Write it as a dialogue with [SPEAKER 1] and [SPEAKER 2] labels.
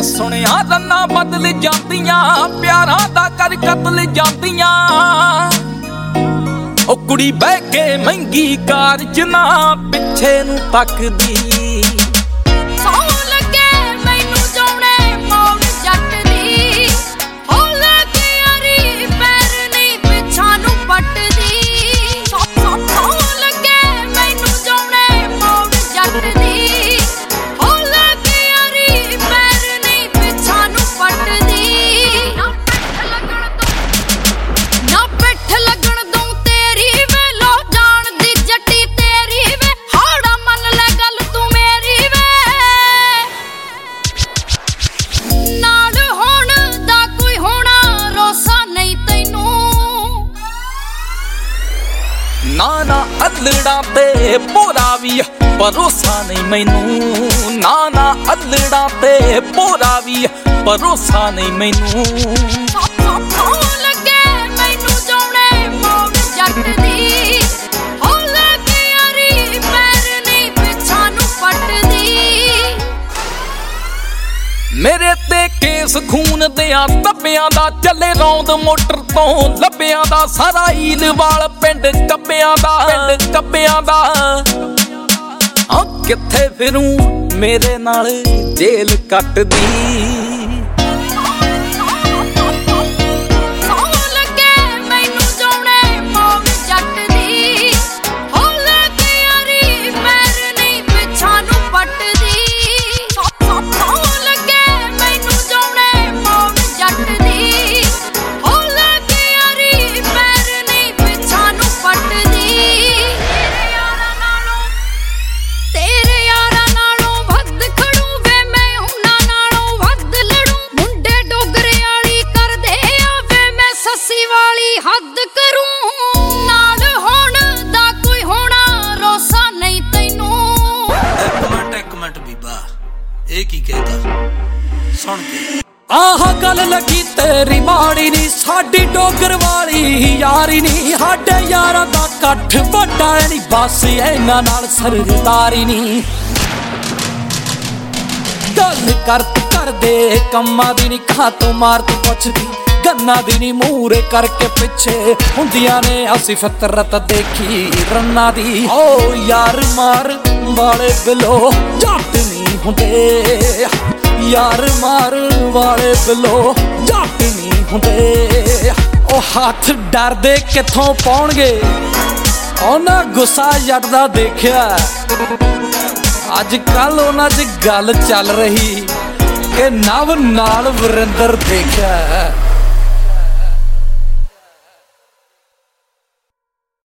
[SPEAKER 1] मैं सुनिया रन्ना बदल जांदियां, प्यारां दा कर कतल जांदियां। ओ कुड़ी बह के महंगी कार च ना पिछे नूं तकदी। ना अल्लड़ा ते भोरा भी भरोसा नहीं मैनू। ना अल्लड़ा ते भोरा भी भरोसा नहीं मैनू। मेरे ते केस खून दियां तब्बियां दा चले रौंद मोटर तो लब्बियां दा। सारा हीलवाल पिंड कब्बियां दा। आ किथे फिरूं मेरे नाल जेल कटदी। आह गल लगी तेरी माड़ी नी, साडी डोगर वाली यारी नी। साडे यारां दा कट्ठ वड्डा नी, बस इन्हां नाल सरदारी नी। गल कर दे कम्मा दी नी, खातों मार तू पुछदी गन्ना दी नी। मूरे करके पिछे हुंदियां ने असी फितरत देखी रन्ना दी। ओ यार मार वाले बिलो जट नहीं हुंदे, यार मार वाले बिलो जट नहीं हुंदे। ओ हाथ डरदे किथों पाउणगे, उन्हां गुस्सा जट दा देखिया। अज कल उन्हां च गल चल रही कि नव नाल वरिंदर देखिया।